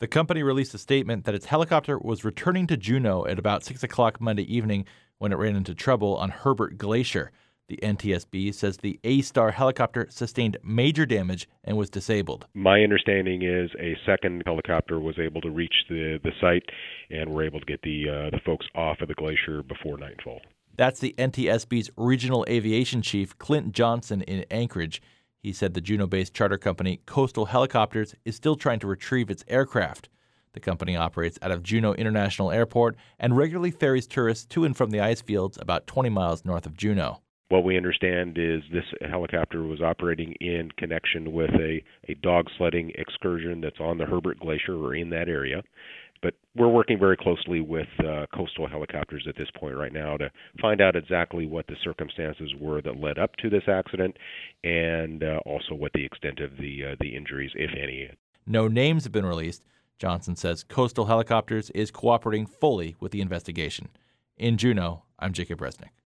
The company released a statement that its helicopter was returning to Juneau at about 6 o'clock Monday evening when it ran into trouble on Herbert Glacier. The NTSB says the A-Star helicopter sustained major damage and was disabled. My understanding is a second helicopter was able to reach the site and were able to get the folks off of the glacier before nightfall. That's the NTSB's regional aviation chief, Clint Johnson, in Anchorage. He said the Juneau-based charter company Coastal Helicopters is still trying to retrieve its aircraft. The company operates out of Juneau International Airport and regularly ferries tourists to and from the ice fields about 20 miles north of Juneau. What we understand is this helicopter was operating in connection with a dog sledding excursion that's on the Herbert Glacier or in that area. But we're working very closely with Coastal Helicopters at this point right now to find out exactly what the circumstances were that led up to this accident and also what the extent of the injuries, if any. No names have been released. Johnson says Coastal Helicopters is cooperating fully with the investigation. In Juneau, I'm Jacob Resnick.